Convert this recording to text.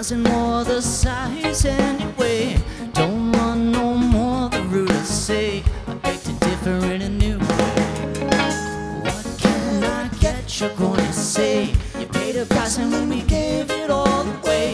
doesn't more the size anyway. Don't want no more, the rulers say. I beg to differ in a new way. What can I get, you're gonna say. You paid a price and when we gave